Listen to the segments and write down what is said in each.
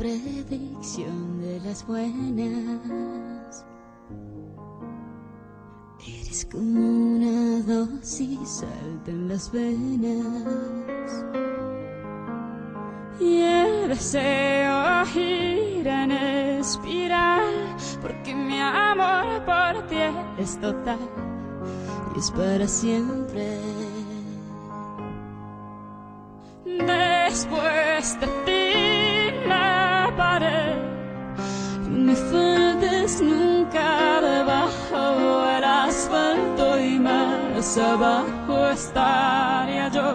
predicción de las buenas. Eres como una dosis alta en las venas. Y el deseo gira en espiral, porque mi amor por ti es total y es para siempre. Después de ti la pared, no me faltes nunca debajo del asfalto, y más abajo estaría yo.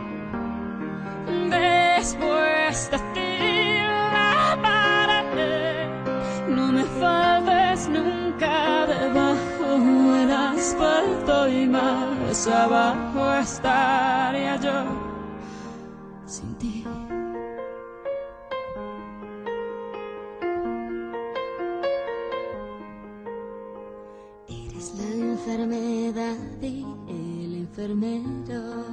Después de ti la pared, no me faltes nunca debajo del asfalto, y más abajo estaría yo sin ti. Eres la enfermedad y el enfermero.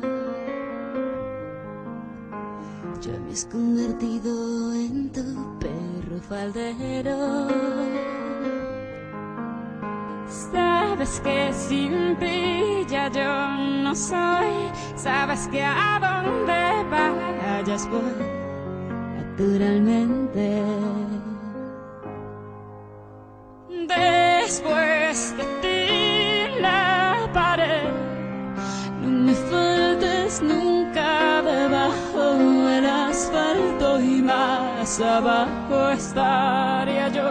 Ya me has convertido en tu perro faldero. Sabes que sin ti ya yo no soy. Sabes que a donde vayas voy naturalmente. Después de ti la pared, no me faltes nunca debajo del asfalto, y más abajo estaría yo.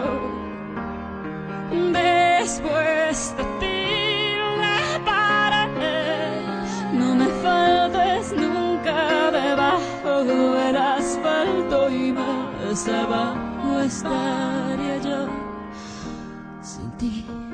Después de ti la pared, no me faltes nunca debajo del asfalto, y más abajo estaría yo sin ti.